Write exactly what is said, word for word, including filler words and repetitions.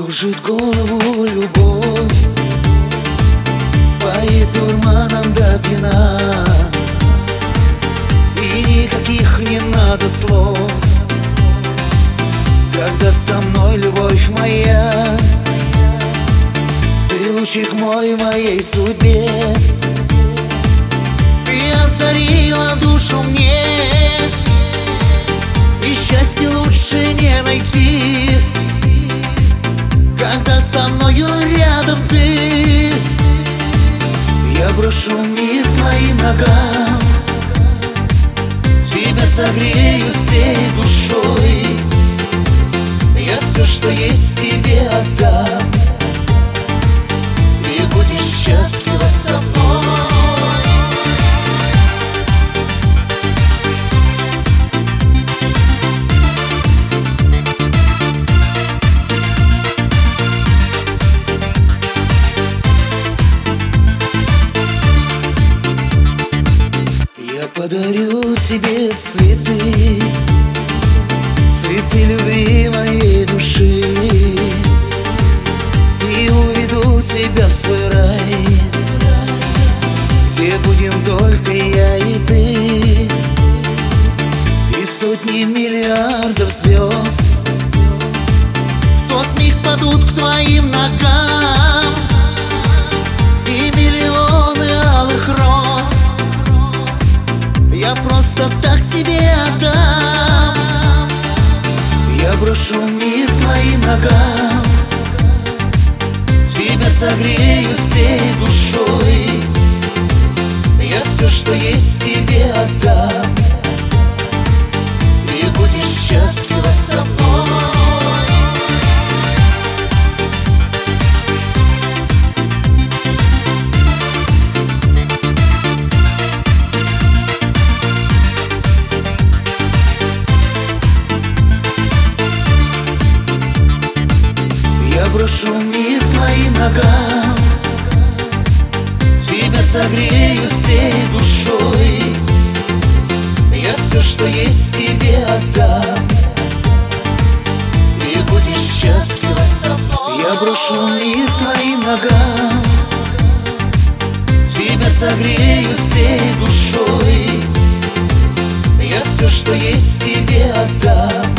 Кружит голову любовь, поет дурманом до пьяна, и никаких не надо слов, когда со мной любовь моя. Ты лучик мой в моей судьбе, ты озарила душу мне, и счастье лучше не найти, когда со мною рядом ты. Я брошу мир твоим ногам, тебя согрею всей душой, я все, что есть, тебе отдам, и будешь счастлива со мной. Я подарю тебе цветы, цветы любви моей души, и уведу тебя в свой рай, где будем только я и ты, и сотни миллиардов звезд в тот миг падут к твоим ногам, и миллионы алых роз я просто так тебе отдам. Я брошу мир твоим ногам, тебя согрею всей душой, я все, что есть, тебе отдам, и будешь счастлива со мной. Я брошу мир твоим ногам, тебя согрею всей душой, я все, что есть, тебе отдам, и будешь счастлива со мной. Я брошу мир твоим ногам, тебя согрею всей душой, я все, что есть, тебе отдам,